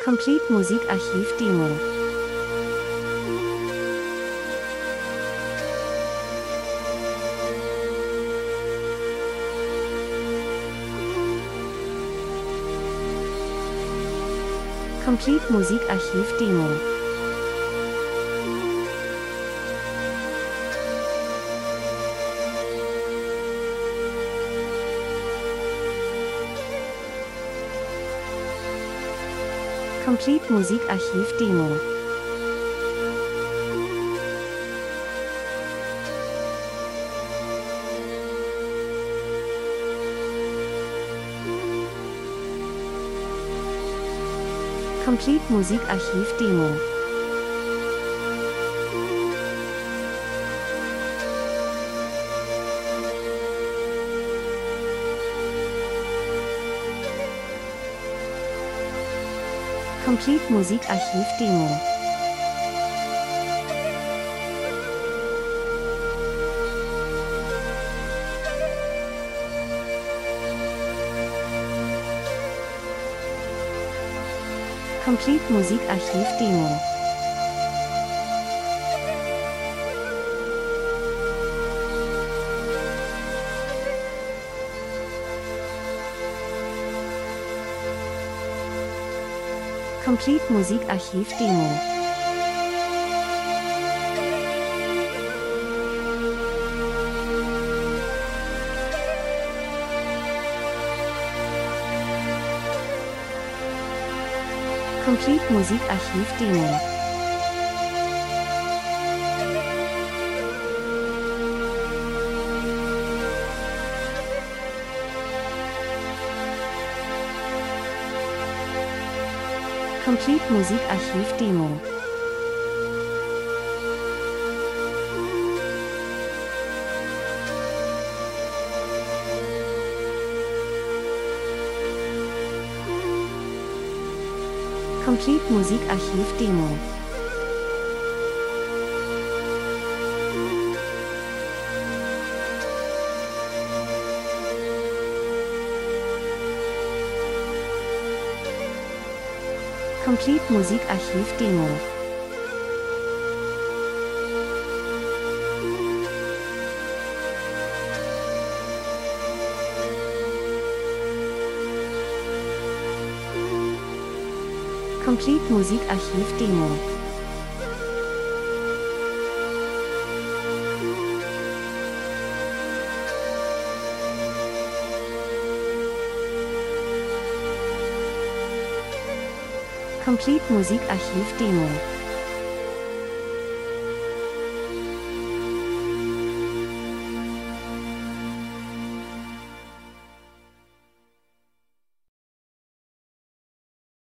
Complete Musikarchiv Demo. Complete Musikarchiv Demo. Complete Musikarchiv Demo. Complete Musikarchiv Demo. Complete Musikarchiv Demo. Complete Musikarchiv Demo. Complete Musikarchiv Demo. Complete Musikarchiv Demo. Complete Musikarchiv Demo. Complete Musikarchiv Demo. Complete Musikarchiv Demo. Complete Musikarchiv Demo. Complete Musikarchiv Demo.